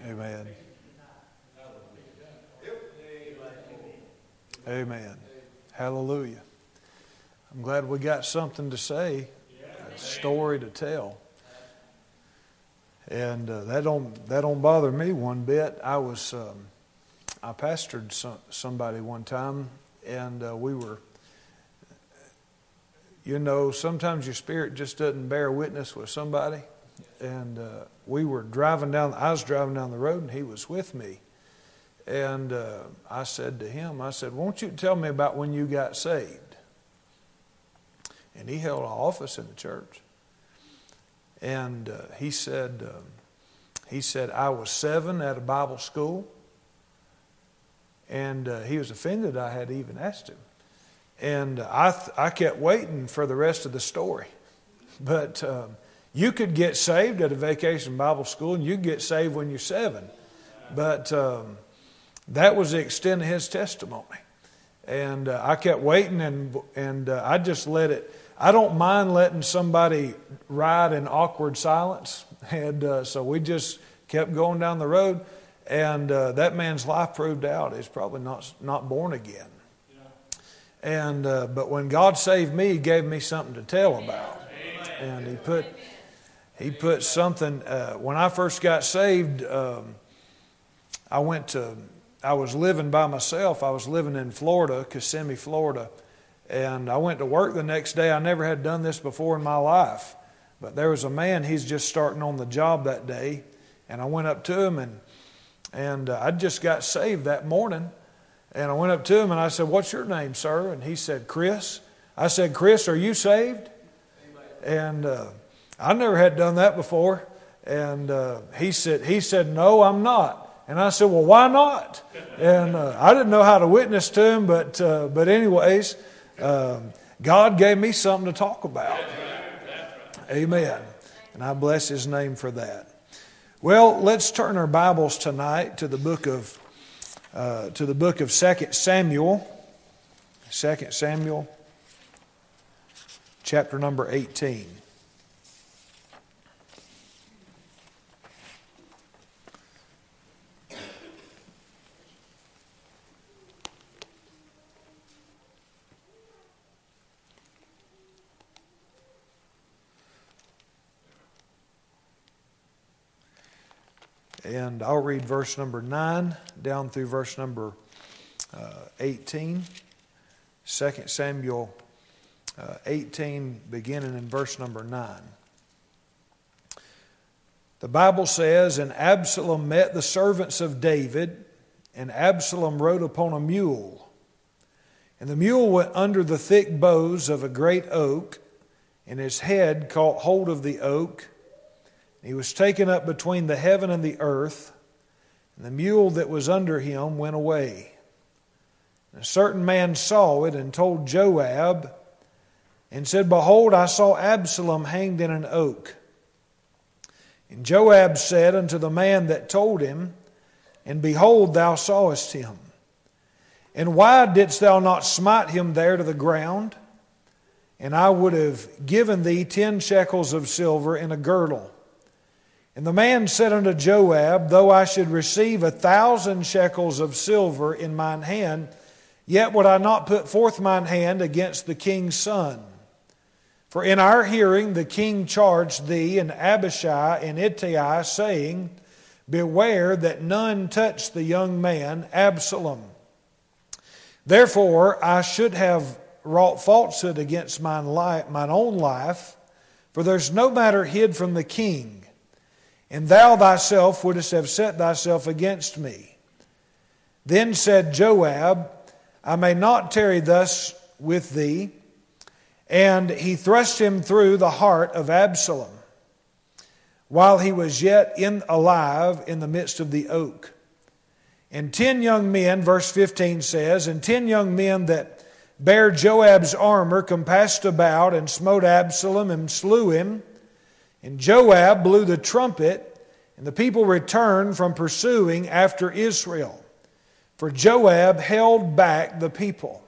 Amen. Amen. Hallelujah. I'm glad we got something to say, a story to tell. And that don't bother me one bit. I pastored somebody one time, and we were, sometimes your spirit just doesn't bear witness with somebody. And we were I was driving down the road, and he was with me. And I said to him, won't you tell me about when you got saved? And he held an office in the church. And he said, I was 7 at a Bible school. And he was offended I had even asked him. And I kept waiting for the rest of the story. But you could get saved at a vacation Bible school, and you could get saved when you're 7. But that was the extent of his testimony. And I kept waiting, and I just let it. I don't mind letting somebody ride in awkward silence. And so we just kept going down the road. And that man's life proved out. He's probably not born again. Yeah. And but when God saved me, He gave me something to tell about. Amen. And He put something. When I first got saved, I was living by myself. I was living in Florida, Kissimmee, Florida. And I went to work the next day. I never had done this before in my life. But there was a man, he's just starting on the job that day. And I went up to him, and I just got saved that morning. And I went up to him and I said, "What's your name, sir?" And he said, "Chris." I said, "Chris, are you saved?" And I never had done that before. And he said, "No, I'm not." And I said, "Well, why not?" And I didn't know how to witness to him, but anyways, God gave me something to talk about. Amen. And I bless His name for that. Well, let's turn our Bibles tonight to the book of 2 Samuel. 2 Samuel, chapter number 18. And I'll read verse number 9 down through verse number 18. 2 Samuel 18, beginning in verse number 9. The Bible says, "And Absalom met the servants of David, and Absalom rode upon a mule. And the mule went under the thick boughs of a great oak, and his head caught hold of the oak. He was taken up between the heaven and the earth, and the mule that was under him went away. And a certain man saw it and told Joab, and said, Behold, I saw Absalom hanged in an oak. And Joab said unto the man that told him, And behold, thou sawest him. And why didst thou not smite him there to the ground? And I would have given thee 10 shekels of silver in a girdle. And the man said unto Joab, Though I should receive 1,000 shekels of silver in mine hand, yet would I not put forth mine hand against the king's son. For in our hearing the king charged thee and Abishai and Ittai, saying, Beware that none touch the young man Absalom. Therefore I should have wrought falsehood against mine own life, for there's no matter hid from the king. And thou thyself wouldest have set thyself against me. Then said Joab, I may not tarry thus with thee. And he thrust him through the heart of Absalom, while he was yet alive in the midst of the oak. And 10 young men, verse 15 says, And 10 young men that bare Joab's armor compassed about and smote Absalom and slew him. And Joab blew the trumpet, and the people returned from pursuing after Israel. For Joab held back the people.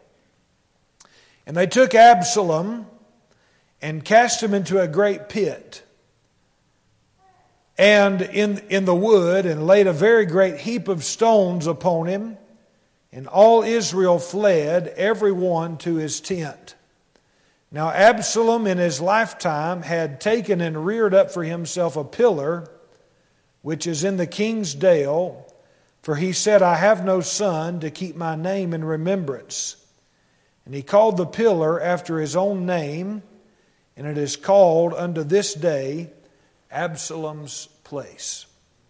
And they took Absalom and cast him into a great pit. and in the wood, and laid a very great heap of stones upon him. And all Israel fled, every one to his tent. Now Absalom in his lifetime had taken and reared up for himself a pillar, which is in the king's dale, for he said, I have no son to keep my name in remembrance. And he called the pillar after his own name, and it is called unto this day Absalom's place.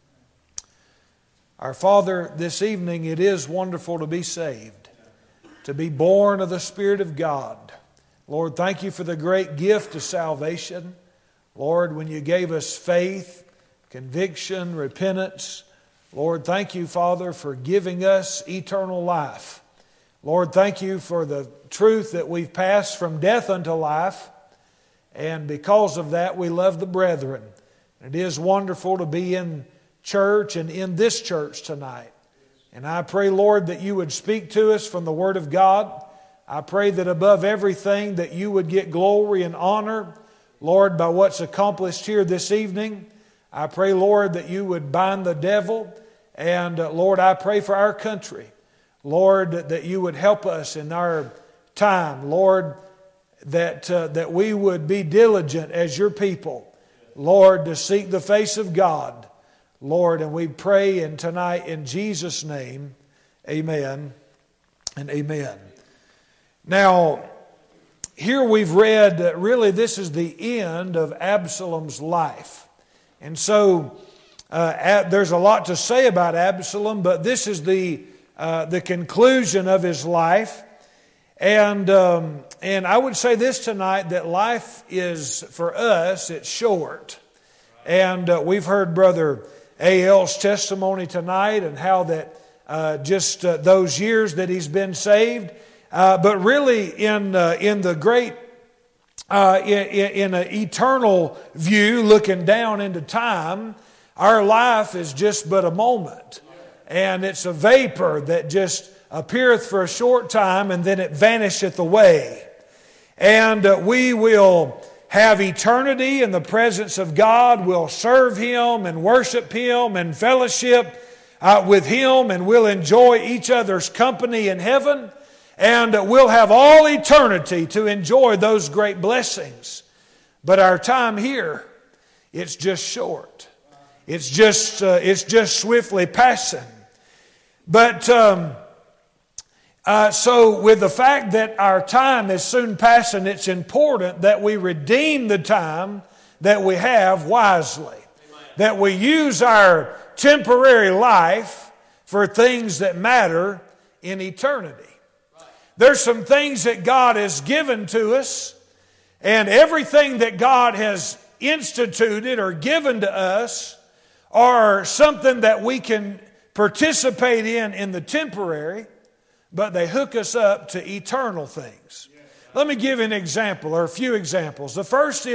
Our Father, this evening it is wonderful to be saved, to be born of the Spirit of God. Lord, thank you for the great gift of salvation. Lord, when you gave us faith, conviction, repentance, Lord, thank you, Father, for giving us eternal life. Lord, thank you for the truth that we've passed from death unto life, and because of that we love the brethren. It is wonderful to be in church and in this church tonight. And I pray, Lord, that you would speak to us from the Word of God. I pray that above everything that you would get glory and honor, Lord, by what's accomplished here this evening. I pray, Lord, that you would bind the devil. And Lord, I pray for our country. Lord, that you would help us in our time. Lord, that we would be diligent as your people. Lord, to seek the face of God. Lord, and we pray in tonight in Jesus' name, amen and amen. Now, here we've read that really this is the end of Absalom's life. And so there's a lot to say about Absalom, but this is the conclusion of his life. And I would say this tonight, that life is, for us, it's short. And we've heard Brother A.L.'s testimony tonight and how that just those years that he's been saved. But really in the great, in an eternal view, looking down into time, our life is just but a moment. And it's a vapor that just appeareth for a short time and then it vanisheth away. And we will have eternity in the presence of God. We'll serve Him and worship Him and fellowship with Him, and we'll enjoy each other's company in heaven. And we'll have all eternity to enjoy those great blessings. But our time here, it's just short. It's just swiftly passing. But so with the fact that our time is soon passing, it's important that we redeem the time that we have wisely. Amen. That we use our temporary life for things that matter in eternity. There's some things that God has given to us, and everything that God has instituted or given to us are something that we can participate in the temporary, but they hook us up to eternal things. Let me give you an example, or a few examples. The first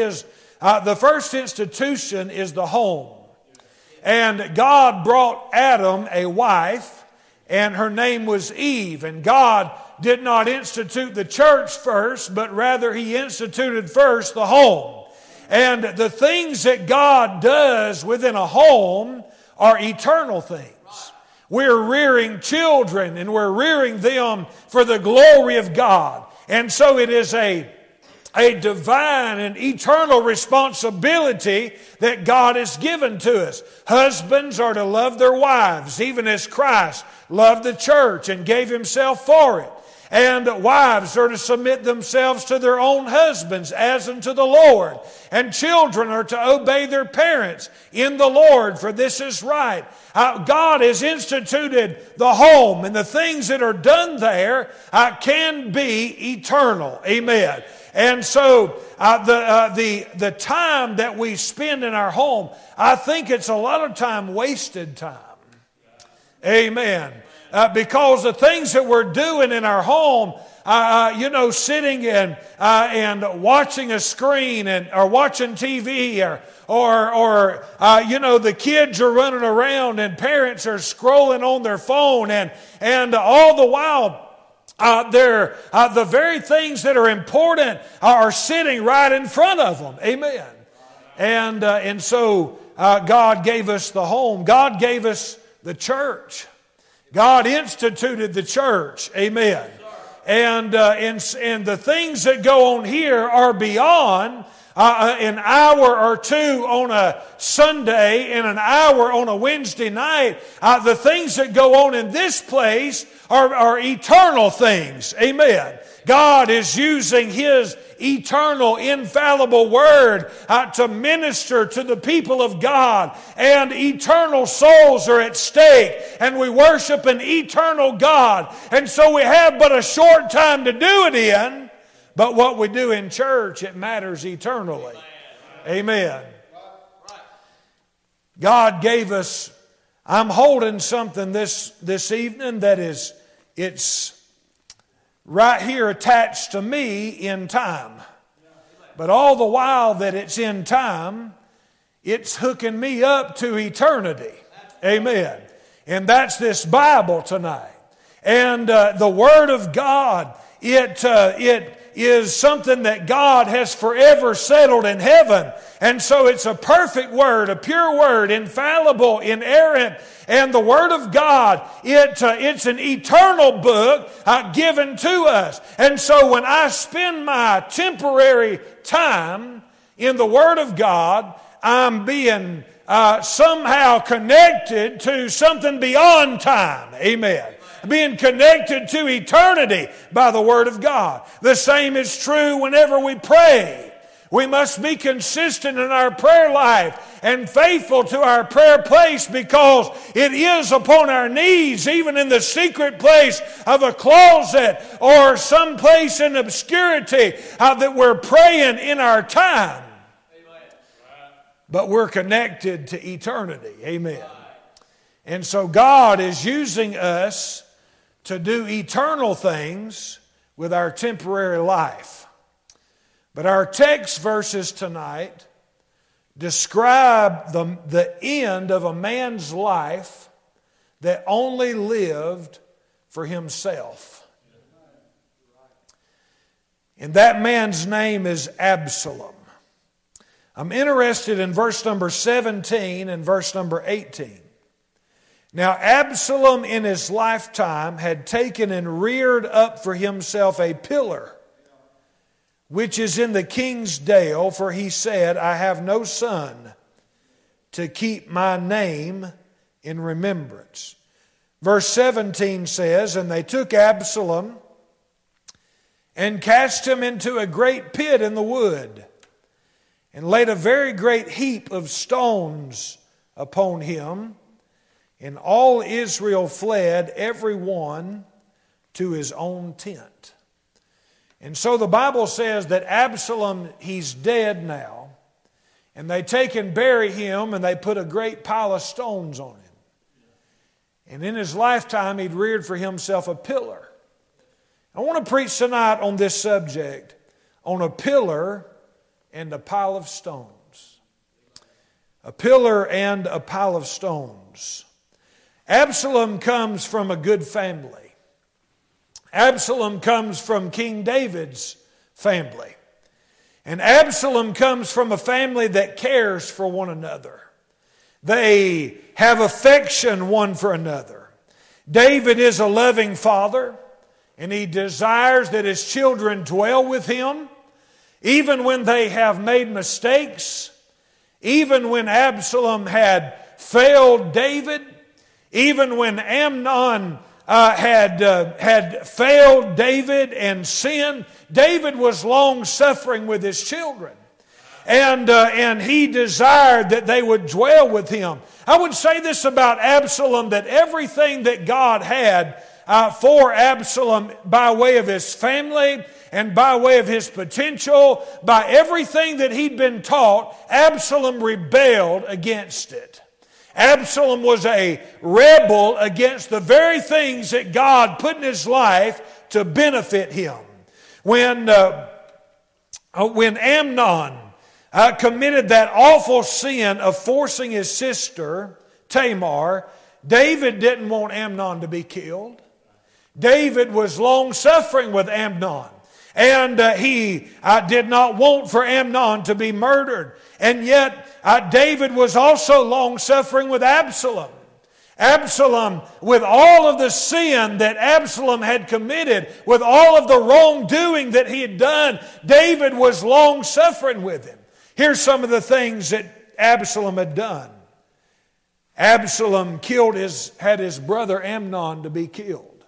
institution is the home. And God brought Adam a wife, and her name was Eve. And God did not institute the church first, but rather He instituted first the home. And the things that God does within a home are eternal things. We're rearing children, and we're rearing them for the glory of God. And so it is a divine and eternal responsibility that God has given to us. Husbands are to love their wives, even as Christ loved the church and gave Himself for it. And wives are to submit themselves to their own husbands as unto the Lord. And children are to obey their parents in the Lord, for this is right. God has instituted the home, and the things that are done there can be eternal. Amen. And so the time that we spend in our home, I think it's a lot of time wasted time. Amen. Because the things that we're doing in our home, sitting and watching a screen or watching TV or the kids are running around and parents are scrolling on their phone and all the while the very things that are important are sitting right in front of them. Amen. And so God gave us the home. God gave us the church. God instituted the church. Amen. And the things that go on here are beyond an hour or two on a Sunday and an hour on a Wednesday night. The things that go on in this place are eternal things. Amen. God is using His eternal, infallible Word to minister to the people of God. And eternal souls are at stake. And we worship an eternal God. And so we have but a short time to do it in. But what we do in church, it matters eternally. Amen. God gave us, I'm holding something this evening that it's right here attached to me in time. But all the while that it's in time, it's hooking me up to eternity. Amen. And that's this Bible tonight. And the Word of God, it is something that God has forever settled in heaven. And so it's a perfect Word, a pure Word, infallible, inerrant. And the Word of God, it's an eternal book given to us. And so when I spend my temporary time in the Word of God, I'm being somehow connected to something beyond time. Amen. Being connected to eternity by the Word of God. The same is true whenever we pray. We must be consistent in our prayer life and faithful to our prayer place, because it is upon our knees, even in the secret place of a closet or some place in obscurity, that we're praying in our time. But we're connected to eternity. Amen. And so God is using us to do eternal things with our temporary life. But our text verses tonight describe the end of a man's life that only lived for himself. And that man's name is Absalom. I'm interested in verse number 17 and verse number 18. Now Absalom in his lifetime had taken and reared up for himself a pillar, which is in the king's dale, for he said, I have no son to keep my name in remembrance. Verse 17 says, and they took Absalom and cast him into a great pit in the wood, and laid a very great heap of stones upon him. And all Israel fled, every one to his own tent. And so the Bible says that Absalom, he's dead now. And they take and bury him, and they put a great pile of stones on him. And in his lifetime, he'd reared for himself a pillar. I want to preach tonight on this subject, on a pillar and a pile of stones. A pillar and a pile of stones. Absalom comes from a good family. Absalom comes from King David's family. And Absalom comes from a family that cares for one another. They have affection one for another. David is a loving father, and he desires that his children dwell with him, even when they have made mistakes, even when Absalom had failed David, even when Amnon had failed David and sinned. David was long-suffering with his children. And he desired that they would dwell with him. I would say this about Absalom, that everything that God had for Absalom by way of his family and by way of his potential, by everything that he'd been taught, Absalom rebelled against it. Absalom was a rebel against the very things that God put in his life to benefit him. When Amnon committed that awful sin of forcing his sister, Tamar, David didn't want Amnon to be killed. David was long-suffering with Amnon. And he did not want for Amnon to be murdered. And yet David was also long-suffering with Absalom. Absalom, with all of the sin that Absalom had committed, with all of the wrongdoing that he had done, David was long-suffering with him. Here's some of the things that Absalom had done. Absalom had his brother Amnon to be killed.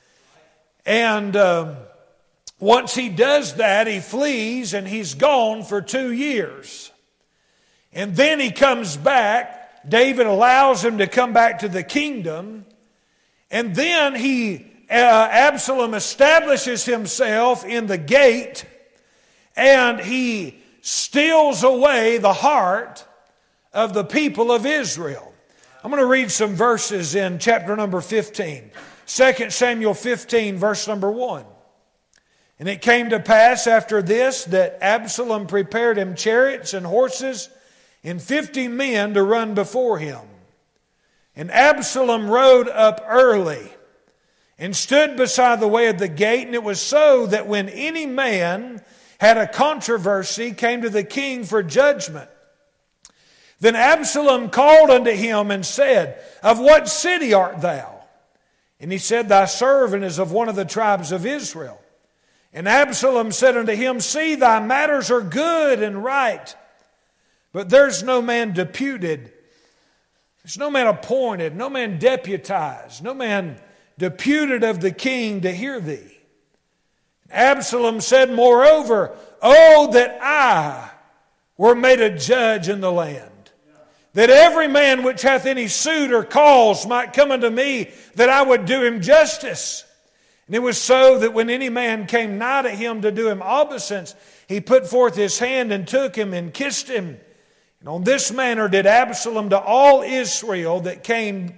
And once he does that, he flees and he's gone for 2 years. And then he comes back. David allows him to come back to the kingdom. And then Absalom establishes himself in the gate, and he steals away the heart of the people of Israel. I'm going to read some verses in chapter number 15. 2 Samuel 15, verse number 1. And it came to pass after this that Absalom prepared him chariots and horses and 50 men to run before him. And Absalom rode up early and stood beside the way of the gate. And it was so that when any man had a controversy, came to the king for judgment. Then Absalom called unto him and said, Of what city art thou? And he said, Thy servant is of one of the tribes of Israel. And Absalom said unto him, See, thy matters are good and right, but there's no man deputed, there's no man appointed, no man deputized, no man deputed of the king to hear thee. Absalom said, Moreover, oh, that I were made a judge in the land, that every man which hath any suit or cause might come unto me, that I would do him justice. And it was so that when any man came nigh to him to do him obeisance, he put forth his hand and took him and kissed him. And on this manner did Absalom to all Israel that came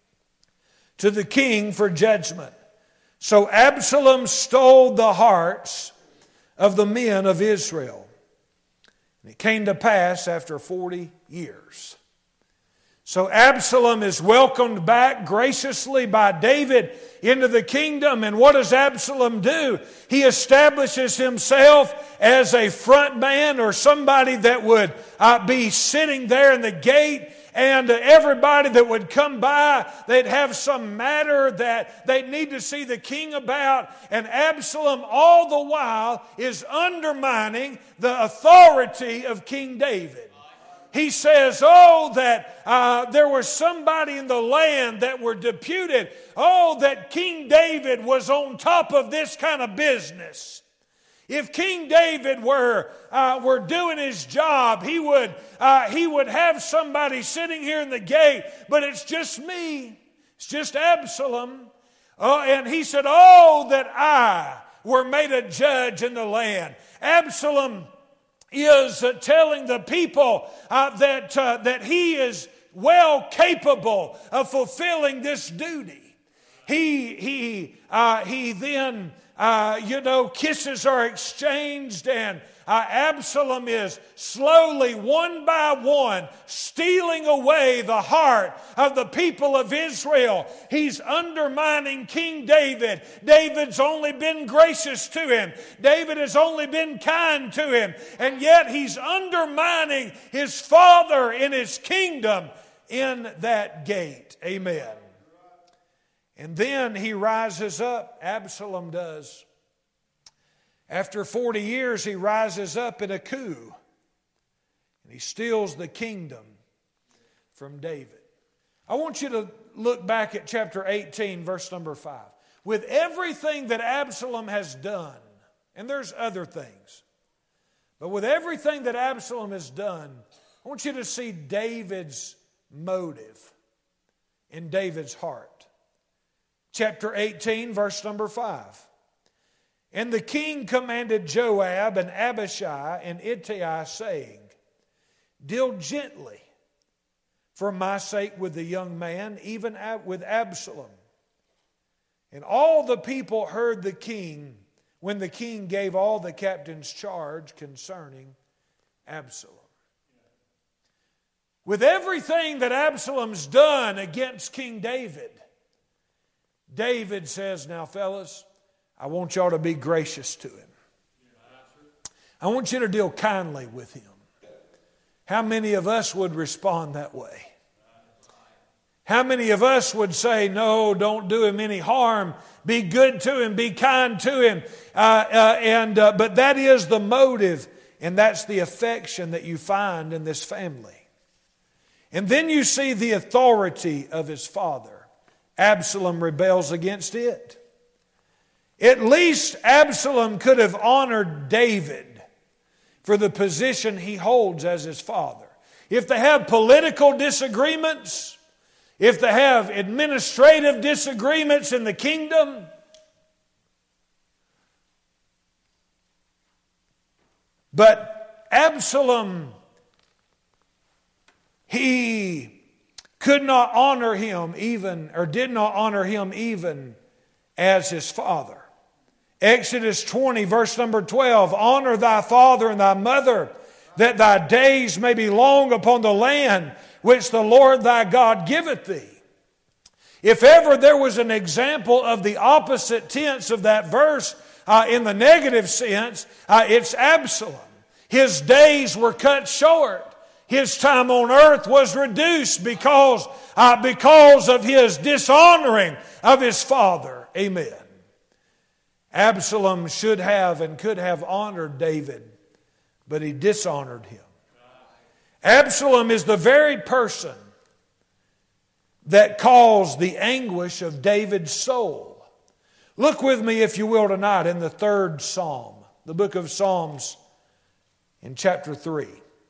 to the king for judgment. So Absalom stole the hearts of the men of Israel. And it came to pass after 40 years. So Absalom is welcomed back graciously by David into the kingdom. And what does Absalom do? He establishes himself as a front man, or somebody that would be sitting there in the gate. And everybody that would come by, they'd have some matter that they'd need to see the king about. And Absalom all the while is undermining the authority of King David. He says, oh, that there was somebody in the land that were deputed. Oh, that King David was on top of this kind of business. If King David were doing his job, he would have somebody sitting here in the gate, but it's just me. It's just Absalom. Oh, and he said, oh, that I were made a judge in the land. Absalom is telling the people that he is well capable of fulfilling this duty. He then kisses are exchanged, and Absalom is slowly, one by one, stealing away the heart of the people of Israel. He's undermining King David. David's only been gracious to him. David has only been kind to him. And yet he's undermining his father in his kingdom in that gate. Amen. And then he rises up, Absalom does. After 40 years, he rises up in a coup. And he steals the kingdom from David. I want you to look back at chapter 18, verse number 5. With everything that Absalom has done, and there's other things, but with everything that Absalom has done, I want you to see David's motive in David's heart. Chapter 18, verse number 5. And the king commanded Joab and Abishai and Ittai, saying, Deal gently for my sake with the young man, even with Absalom. And all the people heard the king when the king gave all the captains charge concerning Absalom. With everything that Absalom's done against King David, David says, now fellas, I want y'all to be gracious to him. I want you to deal kindly with him. How many of us would respond that way? How many of us would say, no, don't do him any harm. Be good to him. Be kind to him. But that is the motive, and that's the affection that you find in this family. And then you see the authority of his father. Absalom rebels against it. At least Absalom could have honored David for the position he holds as his father. If they have political disagreements, if they have administrative disagreements in the kingdom, but Absalom, he could not honor him even, or did not honor him even as his father. Exodus 20, verse number 12, honor thy father and thy mother, that thy days may be long upon the land which the Lord thy God giveth thee. If ever there was an example of the opposite tense of that verse in the negative sense, it's Absalom. His days were cut short. His time on earth was reduced because of his dishonoring of his father. Amen. Absalom should have and could have honored David, but he dishonored him. Absalom is the very person that caused the anguish of David's soul. Look with me, if you will, tonight in the 3rd Psalm, the book of Psalms in chapter 3.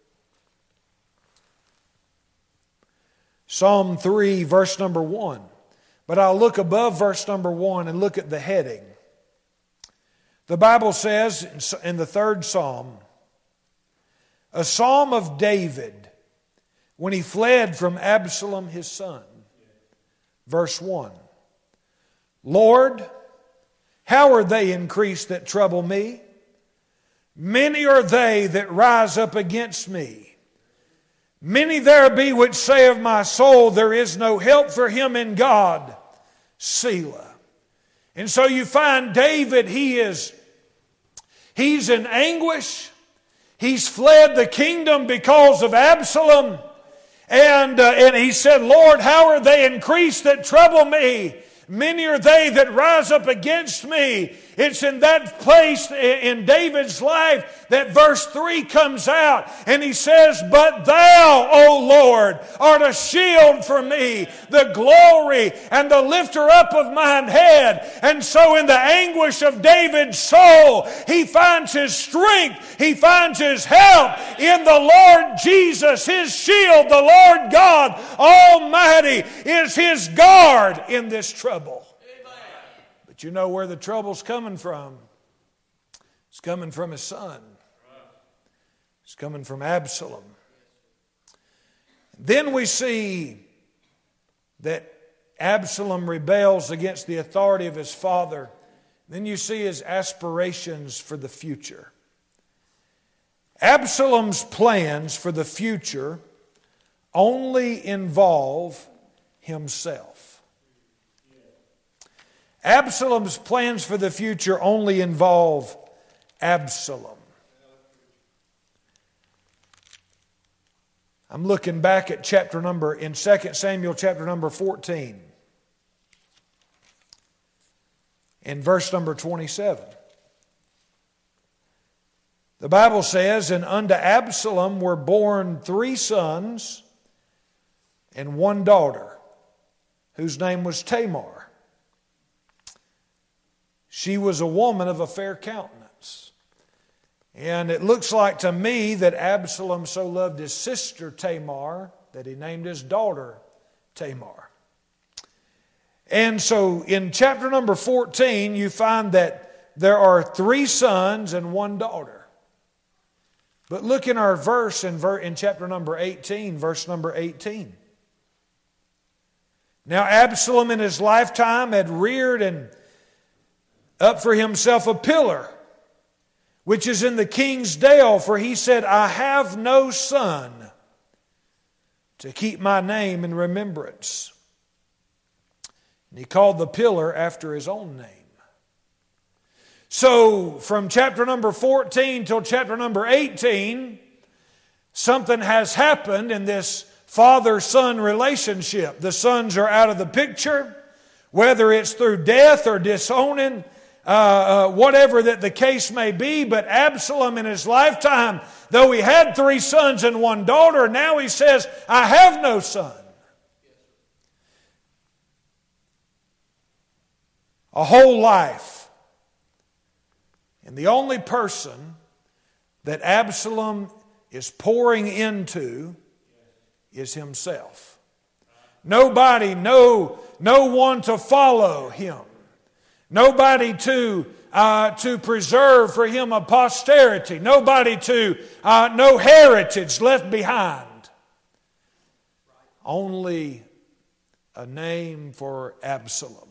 Psalm 3, verse number 1. But I'll look above verse number 1 and look at the heading. The Bible says in the 3rd Psalm, a psalm of David when he fled from Absalom his son. Verse 1. Lord, how are they increased that trouble me? Many are they that rise up against me. Many there be which say of my soul, there is no help for him in God. Selah. And so you find David, he's in anguish. He's fled the kingdom because of Absalom. And he said, Lord, how are they increased that trouble me? Many are they that rise up against me. It's in that place in David's life that verse 3 comes out. And he says, but thou, O Lord, art a shield for me, the glory and the lifter up of mine head. And so in the anguish of David's soul, he finds his strength. He finds his help in the Lord Jesus, his shield. The Lord God Almighty is his guard in this trouble. But you know where the trouble's coming from. It's coming from his son. It's coming from Absalom. Then we see that Absalom rebels against the authority of his father. Then you see his aspirations for the future. Absalom's plans for the future only involve himself. Absalom's plans for the future only involve Absalom. I'm looking back at in 2 Samuel chapter number 14. In verse number 27. The Bible says, and unto Absalom were born 3 sons and 1 daughter, whose name was Tamar. She was a woman of a fair countenance. And it looks like to me that Absalom so loved his sister Tamar that he named his daughter Tamar. And so in chapter number 14, you find that there are 3 sons and 1 daughter. But look in our verse in chapter number 18, verse number 18. Now Absalom in his lifetime had reared and up for himself a pillar, which is in the king's dale, for he said, I have no son to keep my name in remembrance. And he called the pillar after his own name. So from chapter number 14 till chapter number 18, something has happened in this father-son relationship. The sons are out of the picture, whether it's through death or disowning, whatever that the case may be. But Absalom in his lifetime, though he had 3 sons and 1 daughter, now he says, I have no son. A whole life. And the only person that Absalom is pouring into is himself. Nobody, no one to follow him. Nobody to preserve for him a posterity. Nobody no heritage left behind. Only a name for Absalom.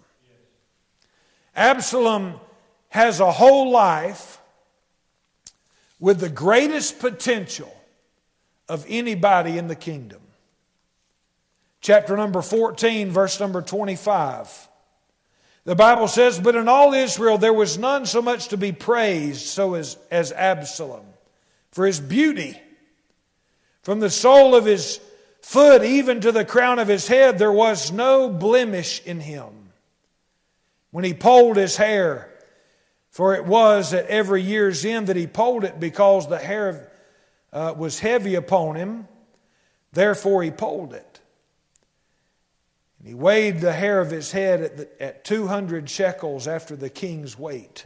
Absalom has a whole life with the greatest potential of anybody in the kingdom. Chapter number 14, verse number 25. The Bible says, but in all Israel there was none so much to be praised so as Absalom, for his beauty. From the sole of his foot even to the crown of his head there was no blemish in him. When he polled his hair, for it was at every year's end that he polled it, because the hair was heavy upon him, therefore he polled it. And he weighed the hair of his head at 200 shekels after the king's weight.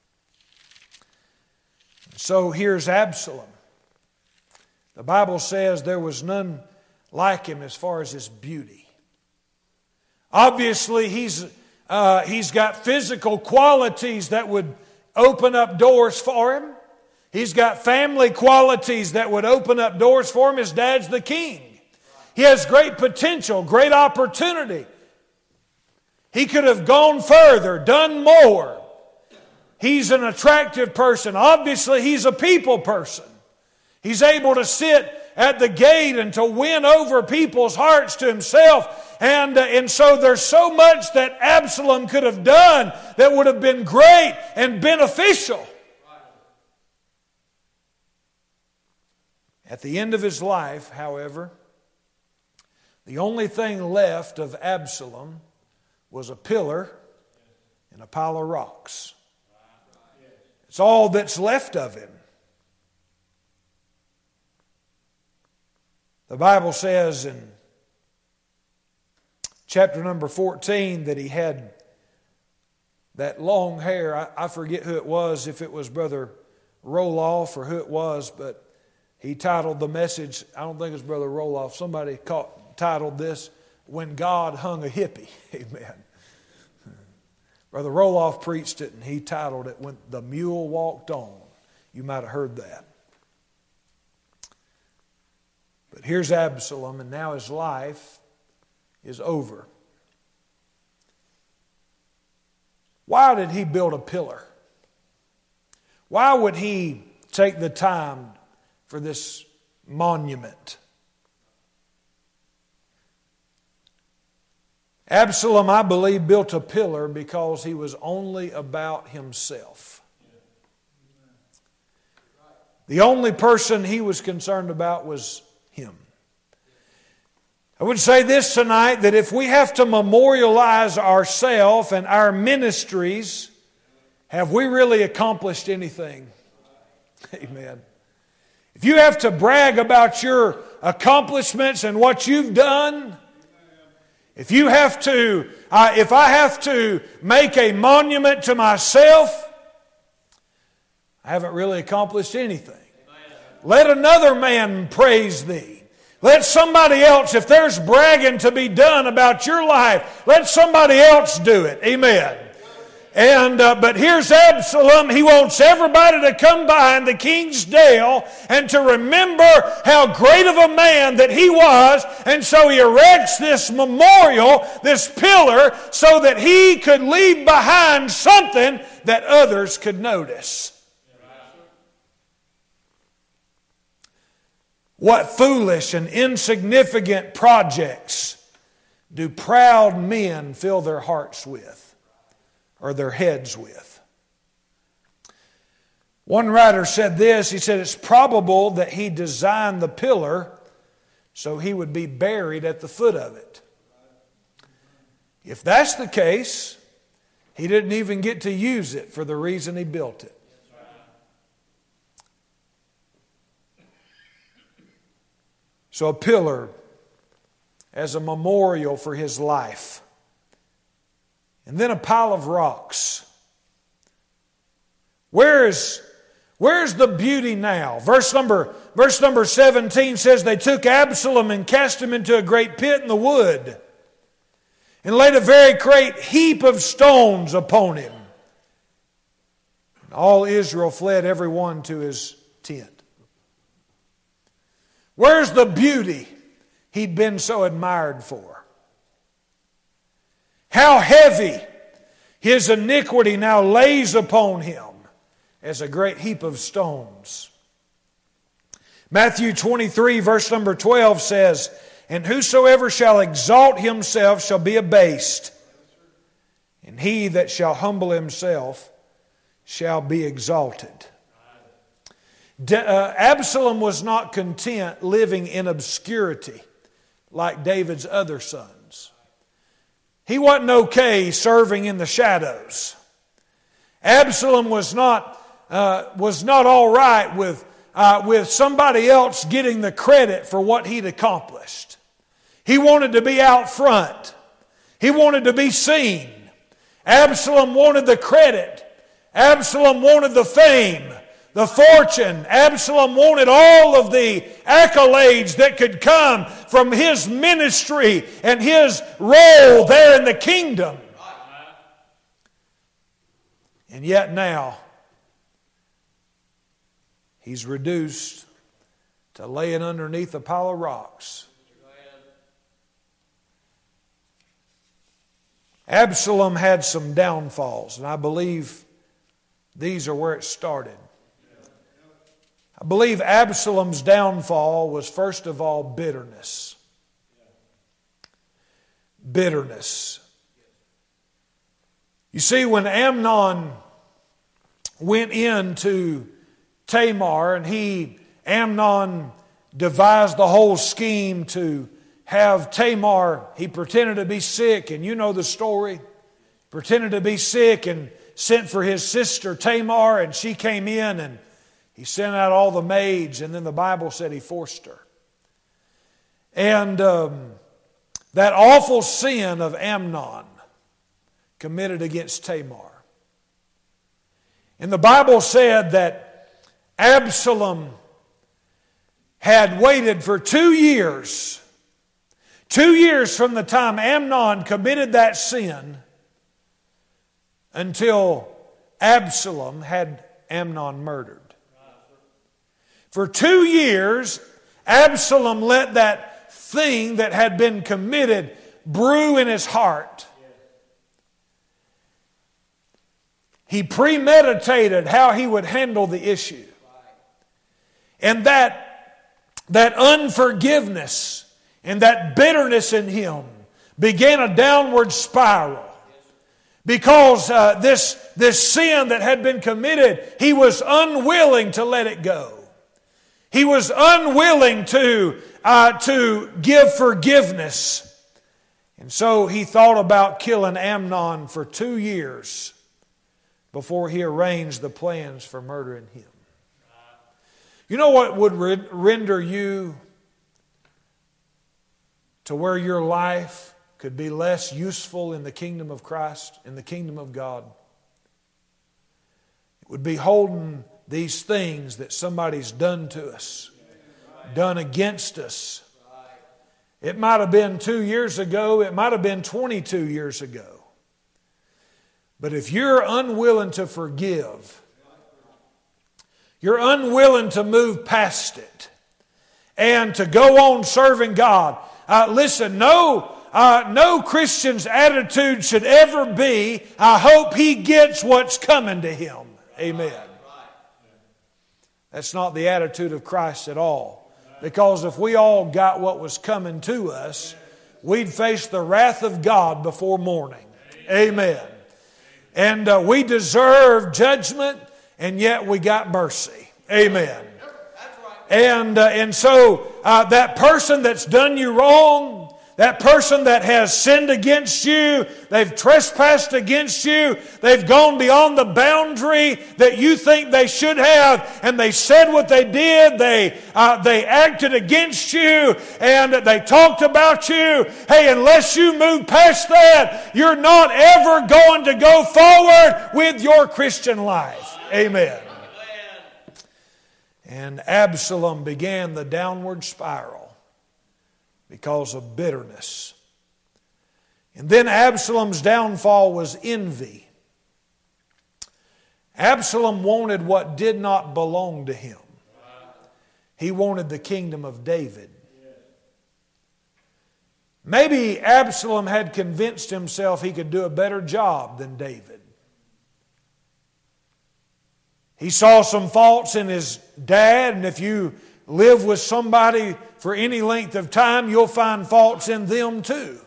So here's Absalom. The Bible says there was none like him as far as his beauty. Obviously, he's got physical qualities that would open up doors for him. He's got family qualities that would open up doors for him. His dad's the king. He has great potential, great opportunity. He could have gone further, done more. He's an attractive person. Obviously, he's a people person. He's able to sit at the gate and to win over people's hearts to himself. And so there's so much that Absalom could have done that would have been great and beneficial. At the end of his life, however, the only thing left of Absalom was a pillar and a pile of rocks. It's all that's left of him. The Bible says in chapter number 14 that he had that long hair. I forget who it was, if it was Brother Roloff or who it was, but he titled the message, I don't think it was Brother Roloff, somebody titled this, When God Hung a Hippie. Amen. Brother Roloff preached it and he titled it, When the Mule Walked On. You might have heard that. But here's Absalom, and now his life is over. Why did he build a pillar? Why would he take the time for this monument? Absalom, I believe, built a pillar because he was only about himself. The only person he was concerned about was him. I would say this tonight, that if we have to memorialize ourselves and our ministries, have we really accomplished anything? Amen. If you have to brag about your accomplishments and what you've done, if I have to make a monument to myself, I haven't really accomplished anything. Let another man praise thee. Let somebody else, if there's bragging to be done about your life, let somebody else do it. Amen. But here's Absalom. He wants everybody to come by in the king's dale and to remember how great of a man that he was. And so he erects this memorial, this pillar, so that he could leave behind something that others could notice. What foolish and insignificant projects do proud men fill their hearts with, or their heads with? One writer said this, he said, it's probable that he designed the pillar so he would be buried at the foot of it. If that's the case, he didn't even get to use it for the reason he built it. So a pillar as a memorial for his life. And then a pile of rocks. Where's the beauty now? Verse number 17 says, they took Absalom and cast him into a great pit in the wood, and laid a very great heap of stones upon him. And all Israel fled, every one to his tent. Where's the beauty he'd been so admired for? How heavy his iniquity now lays upon him as a great heap of stones. Matthew 23 verse number 12 says, and whosoever shall exalt himself shall be abased, and he that shall humble himself shall be exalted. Absalom was not content living in obscurity like David's other sons. He wasn't okay serving in the shadows. Absalom was not all right with somebody else getting the credit for what he'd accomplished. He wanted to be out front. He wanted to be seen. Absalom wanted the credit. Absalom wanted the fame, the fortune. Absalom wanted all of the accolades that could come from his ministry and his role there in the kingdom. And yet now, he's reduced to laying underneath a pile of rocks. Absalom had some downfalls, and I believe these are where it started. I believe Absalom's downfall was first of all bitterness. Bitterness. You see, when Amnon went into Tamar, and Amnon devised the whole scheme to have Tamar, he pretended to be sick, and you know the story. Pretended to be sick and sent for his sister Tamar, and she came in, and he sent out all the maids, and then the Bible said he forced her. And that awful sin of Amnon committed against Tamar. And the Bible said that Absalom had waited for 2 years. 2 years from the time Amnon committed that sin until Absalom had Amnon murdered. For 2 years, Absalom let that thing that had been committed brew in his heart. He premeditated how he would handle the issue. And that unforgiveness and that bitterness in him began a downward spiral. Because this sin that had been committed, he was unwilling to let it go. He was unwilling to give forgiveness. And so he thought about killing Amnon for 2 years before he arranged the plans for murdering him. You know what would render you to where your life could be less useful in the kingdom of Christ, in the kingdom of God? It would be holding these things that somebody's done to us, done against us. It might have been 2 years ago, it might have been 22 years ago. But if you're unwilling to forgive, you're unwilling to move past it and to go on serving God. Listen, no Christian's attitude should ever be, I hope he gets what's coming to him. Amen. That's not the attitude of Christ at all. Because if we all got what was coming to us, we'd face the wrath of God before morning. Amen. And we deserve judgment, and yet we got mercy. Amen. And so that person that's done you wrong, that person that has sinned against you, they've trespassed against you, they've gone beyond the boundary that you think they should have, and they said what they did, they acted against you, and they talked about you. Hey, unless you move past that, you're not ever going to go forward with your Christian life. Amen. And Absalom began the downward spiral because of bitterness. And then Absalom's downfall was envy. Absalom wanted what did not belong to him. He wanted the kingdom of David. Maybe Absalom had convinced himself he could do a better job than David. He saw some faults in his dad, and if you live with somebody for any length of time, you'll find faults in them too.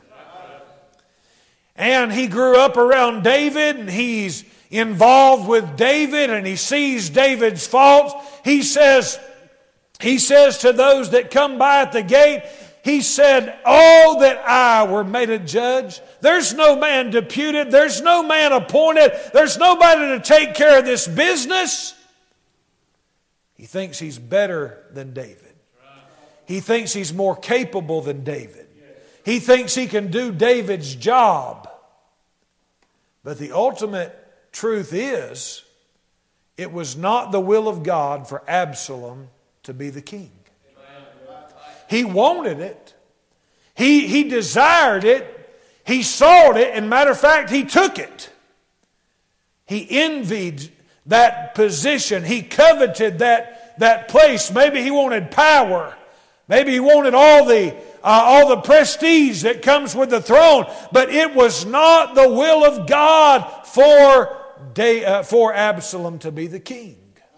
And he grew up around David, and he's involved with David, and he sees David's faults. He says to those that come by at the gate, he said, "Oh, that I were made a judge. There's no man deputed. There's no man appointed. There's nobody to take care of this business." He thinks he's better than David. He thinks he's more capable than David. He thinks he can do David's job. But the ultimate truth is, it was not the will of God for Absalom to be the king. He wanted it. He desired it. He sought it. And matter of fact, he took it. He envied that position. He coveted that place. Maybe he wanted power. Maybe he wanted all the prestige that comes with the throne. But it was not the will of God for Absalom to be the king.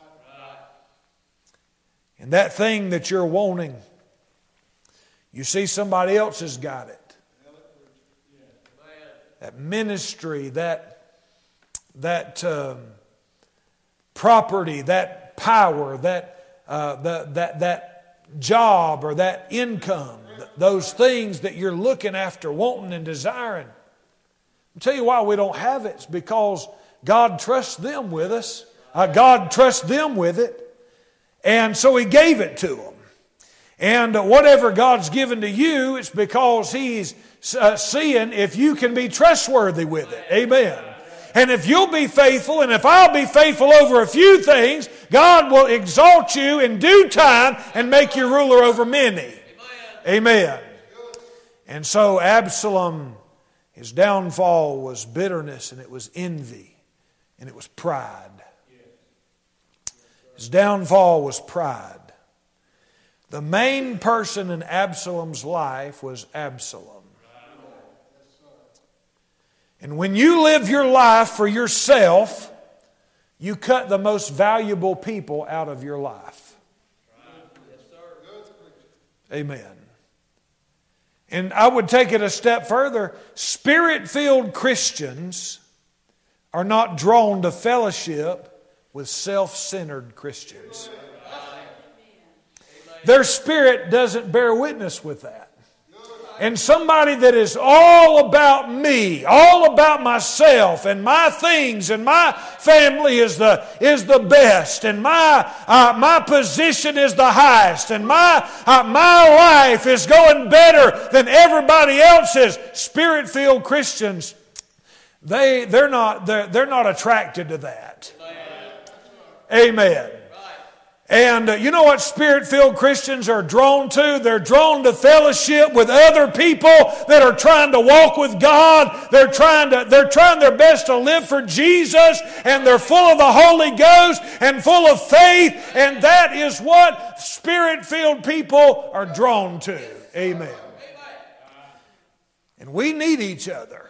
And that thing that you're wanting, you see somebody else has got it. That ministry, that property, that power, that job or that income, those things that you're looking after, wanting and desiring. I'll tell you why we don't have it. It's because God trusts them with us. God trusts them with it. And so He gave it to them. And whatever God's given to you, it's because He's seeing if you can be trustworthy with it. Amen. And if you'll be faithful, and if I'll be faithful over a few things, God will exalt you in due time and make you ruler over many. Amen. And so Absalom, his downfall was bitterness, and it was envy, and it was pride. His downfall was pride. The main person in Absalom's life was Absalom. And when you live your life for yourself, you cut the most valuable people out of your life. Amen. And I would take it a step further. Spirit-filled Christians are not drawn to fellowship with self-centered Christians. Their spirit doesn't bear witness with that. And somebody that is all about me, all about myself and my things and my family is the best, and my position is the highest, and my life is going better than everybody else's. Spirit-filled Christians, they're not attracted to that. Amen. And you know what Spirit-filled Christians are drawn to? They're drawn to fellowship with other people that are trying to walk with God. They're trying their best to live for Jesus, and they're full of the Holy Ghost and full of faith, and that is what Spirit-filled people are drawn to. Amen. And we need each other.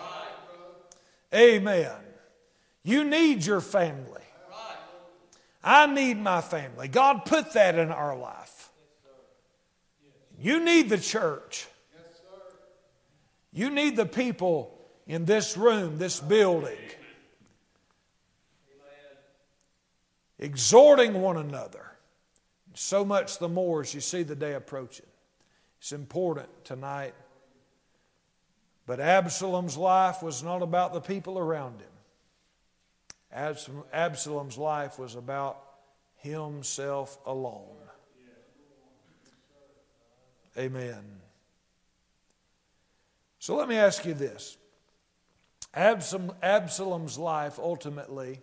Amen. You need your family. I need my family. God put that in our life. You need the church. You need the people in this room, this building. exhorting one another. So much the more as you see the day approaching. It's important tonight. But Absalom's life was not about the people around him. Absalom's life was about himself alone. Amen. So let me ask you this. Absalom's life ultimately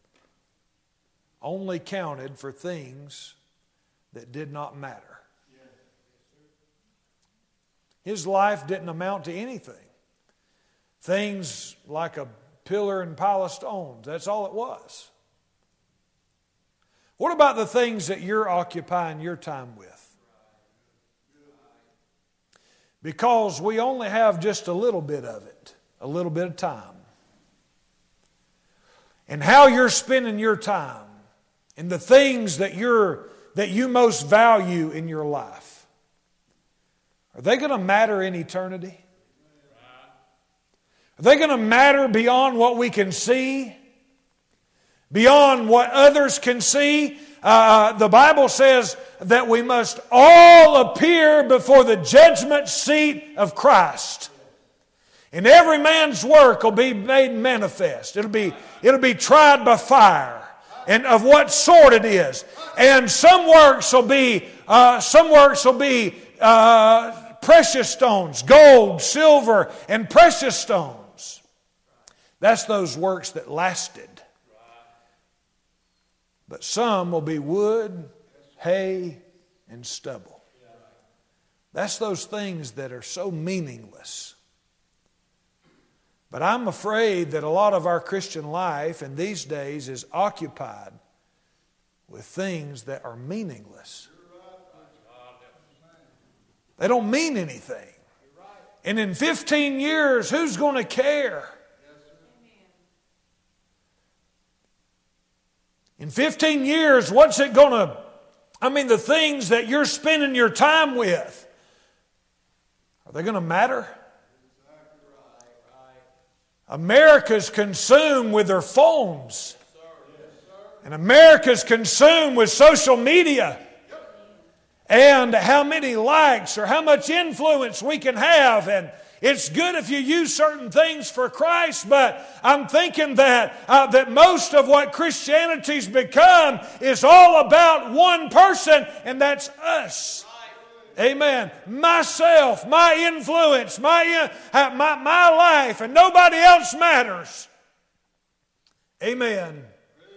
only counted for things that did not matter. His life didn't amount to anything. Things like a pillar and pile of stones, that's all it was. What about the things that you're occupying your time with? Because we only have just a little bit of it, a little bit of time. And how you're spending your time and the things that you most value in your life, are they going to matter in eternity? Are they going to matter beyond what we can see? Beyond what others can see? The Bible says that we must all appear before the judgment seat of Christ. And every man's work will be made manifest. It'll be tried by fire. And of what sort it is. And some works will be precious stones, gold, silver, and precious stones. That's those works that lasted. But some will be wood, hay, and stubble. That's those things that are so meaningless. But I'm afraid that a lot of our Christian life in these days is occupied with things that are meaningless. They don't mean anything. And in 15 years, who's going to care? In 15 years, what's it going to... the things that you're spending your time with, are they going to matter? America's consumed with their phones. And America's consumed with social media. And how many likes or how much influence we can have. And it's good if you use certain things for Christ, but I'm thinking that most of what Christianity's become is all about one person, and that's us. Amen. Myself, my influence, my life, and nobody else matters. Amen.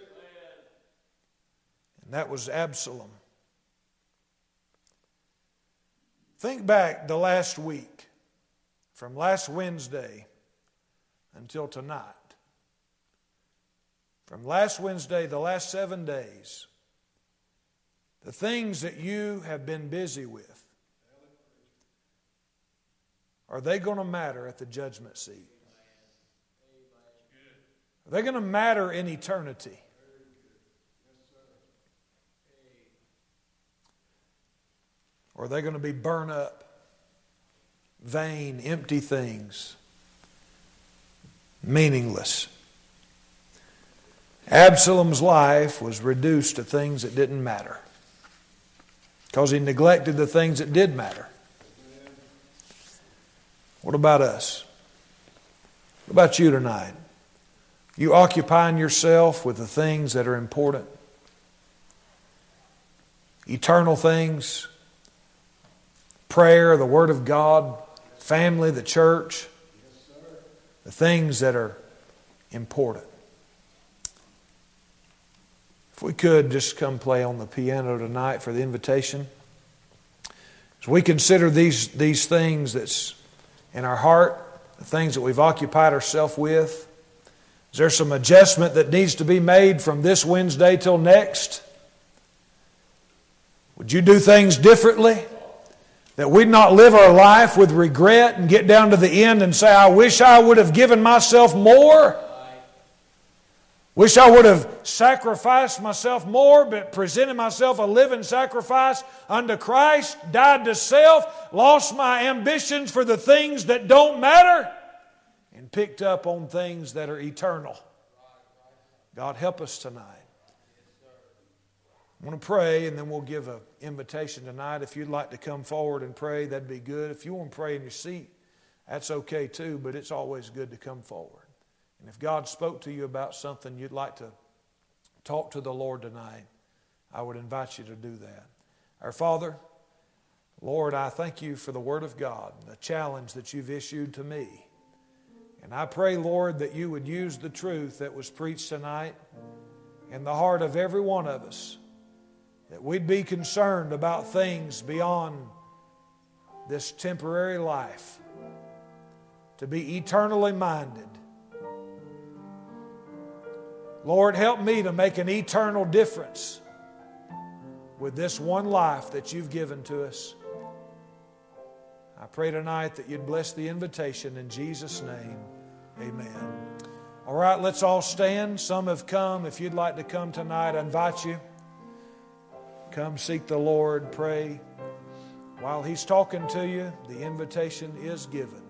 And that was Absalom. Think back the last week, from last Wednesday until tonight. From last Wednesday, the last 7 days, the things that you have been busy with, are they going to matter at the judgment seat? Are they going to matter in eternity? Or are they going to be burned up? Vain, empty things. Meaningless. Absalom's life was reduced to things that didn't matter. Because he neglected the things that did matter. What about us? What about you tonight? You occupying yourself with the things that are important? Eternal things? Prayer, the Word of God, family, the church, the things that are important. If we could just come play on the piano tonight for the invitation. As we consider these things that's in our heart, the things that we've occupied ourselves with, is there some adjustment that needs to be made from this Wednesday till next? Would you do things differently? That we'd not live our life with regret and get down to the end and say, I wish I would have given myself more. Wish I would have sacrificed myself more, but presented myself a living sacrifice unto Christ, died to self, lost my ambitions for the things that don't matter, and picked up on things that are eternal. God help us tonight. I want to pray, and then we'll give an invitation tonight. If you'd like to come forward and pray, that'd be good. If you want to pray in your seat, that's okay too, but it's always good to come forward. And if God spoke to you about something you'd like to talk to the Lord tonight, I would invite you to do that. Our Father, Lord, I thank you for the Word of God, the challenge that you've issued to me. And I pray, Lord, that you would use the truth that was preached tonight in the heart of every one of us, that we'd be concerned about things beyond this temporary life, to be eternally minded. Lord, help me to make an eternal difference with this one life that you've given to us. I pray tonight that you'd bless the invitation in Jesus' name. Amen. All right, let's all stand. Some have come. If you'd like to come tonight, I invite you. Come seek the Lord, pray. While He's talking to you, the invitation is given.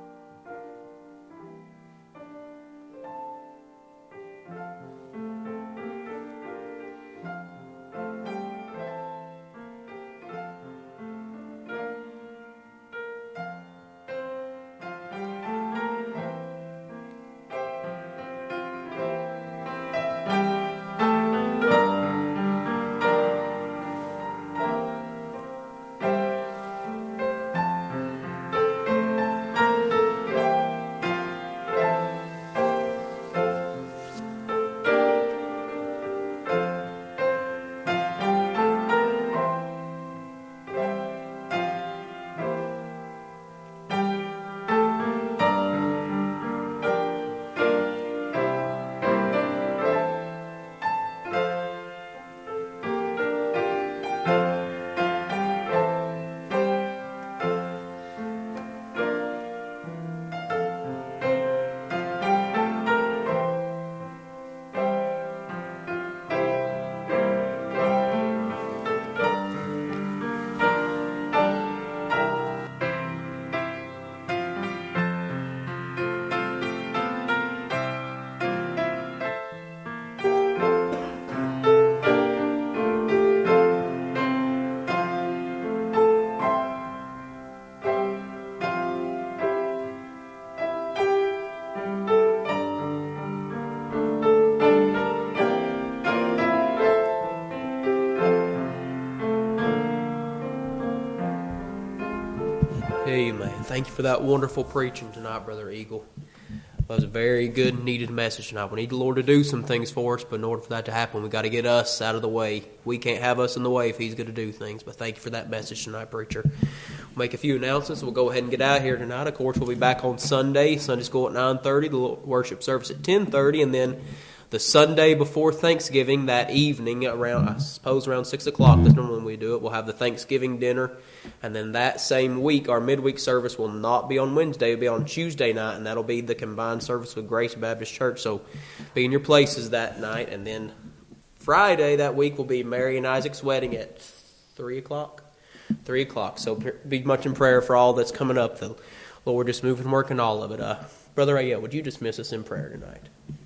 Amen. Thank you for that wonderful preaching tonight, Brother Eagle. That was a very good and needed message tonight. We need the Lord to do some things for us, but in order for that to happen, we've got to get us out of the way. We can't have us in the way if He's going to do things. But thank you for that message tonight, preacher. We'll make a few announcements. We'll go ahead and get out of here tonight. Of course, we'll be back on Sunday. Sunday school at 9:30, the worship service at 10:30, and then the Sunday before Thanksgiving, that evening, around 6 o'clock, that's normally when we do it, we'll have the Thanksgiving dinner. And then that same week, our midweek service will not be on Wednesday, it'll be on Tuesday night, and that'll be the combined service with Grace Baptist Church. So be in your places that night. And then Friday that week will be Mary and Isaac's wedding at 3 o'clock. 3 o'clock. So be much in prayer for all that's coming up. The Lord just moving and working all of it. Brother Ayel, would you dismiss us in prayer tonight?